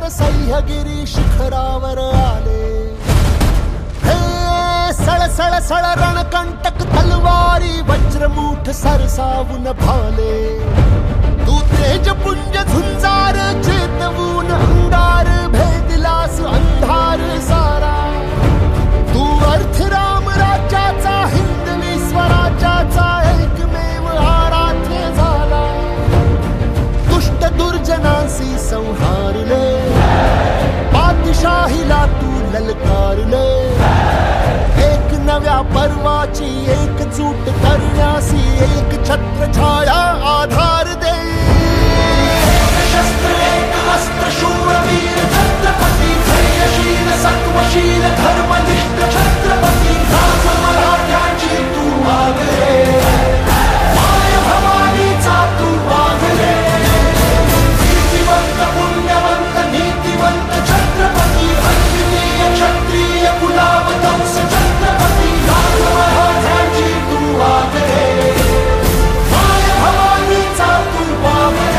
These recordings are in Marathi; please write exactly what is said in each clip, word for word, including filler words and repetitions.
वर सह्यागिरी शिखरावर आले. हे सळ सळ सळ रणकंटक तलवारी वज्रमूठ सरसावून भाले. तू तेजपुंज झुंजार चेतवून अंगार भेदिलास अंधार सारा. तू अर्थ राम राज्याचा हिंदवी स्वराज्याचा एकमेव आराध्य झाला. दुष्ट दुर्जनांसी संहारले पातशाहीला तू ललकारले. एक नव्या पर्वाची एकजूट करण्यासी एक छत्रछाया आधार दे. शस्त्र एक अस्त्र शूरवीर छत्रपती धैर्यशील सत्वशील धर्मनिष्ठ छत्रपती. राज मराठ्याची तू वागले माय भवानीचा तू वागले. नीतिवंत पुण्यवंत नीतिवंत छत्रपती अद्वितीय क्षत्रिय कुलावतंस छत्रपती. राज मराठ्याची तू वागले माय भवानीचा तू वागले.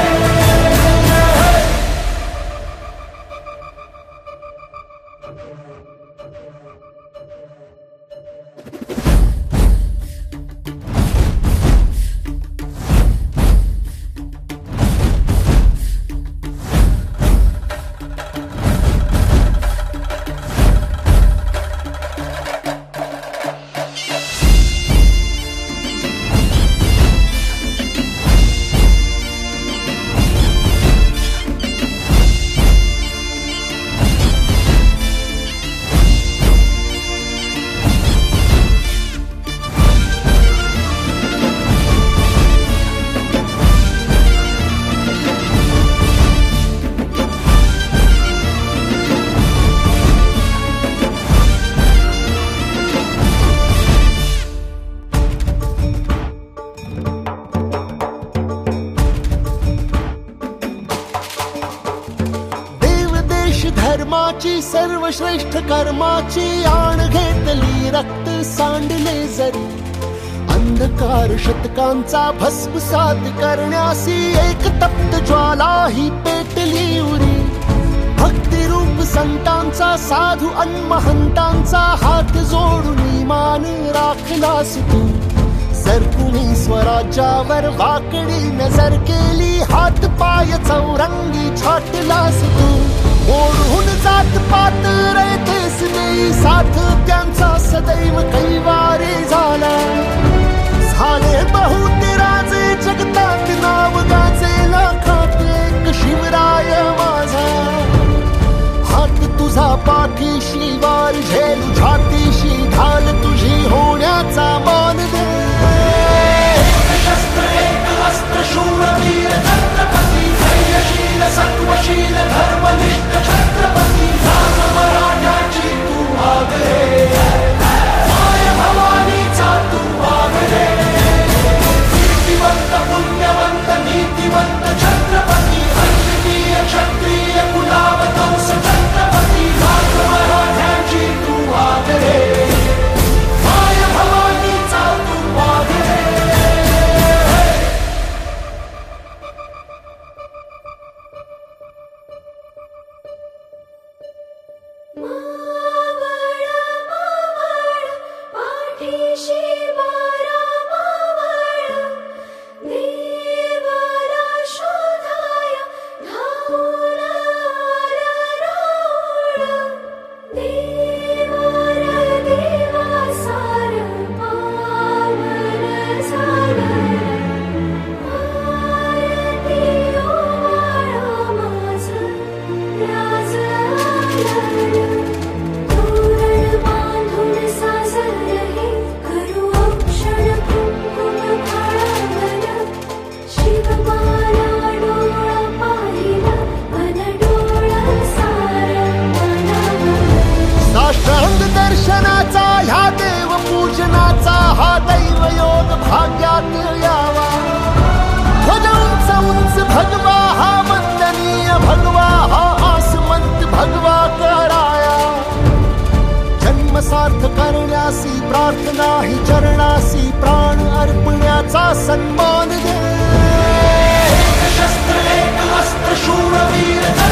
धर्माची सर्वश्रेष्ठ कर्माची आण घेतली रक्त सांडले जरी. अंधकार शतकांचा भस्मसात करण्यासी एक तप्त ज्वाला ही पेटली उरी. भक्तिरूप संतांचा साधू अन्महंतांचा हात जोडून मान राखलास तू. सरकुणी स्वराज्यावर वाकडी नजर केली हात पाय चौरंगी छाटलास तू. ओढून जात पात रयतेस देई साथ त्यांचा सदैव कैवारी झाला. झाले बहुत राजे जगतात नाव गाजे लाखात एक शिवराय माझा. हात तुझा पाठीशी वार झेल छातीशी ढाल तुझी होण्याचा मान दे. शस्त्र एक अस्त्र शूरवीर छत्रपती धैर्यशील सत्वशील धर्मनिष्ठ छत्रपती. राज मराठ्याची तू वागले माय भवानीचा तू वागले. नीतिवंत पुण्यवंत नीतिवंत छत्रपती अद्वितीय क्षत्रिय कुलावतंस छत्रपती. राज मराठ्याची तू वागले माय भवानीचा तू वागले. करण्यासी प्रार्थना ही चरणासी प्राण अर्पण्याचा सन्मान दे. शस्त्र एक अस्त्र शूरवीर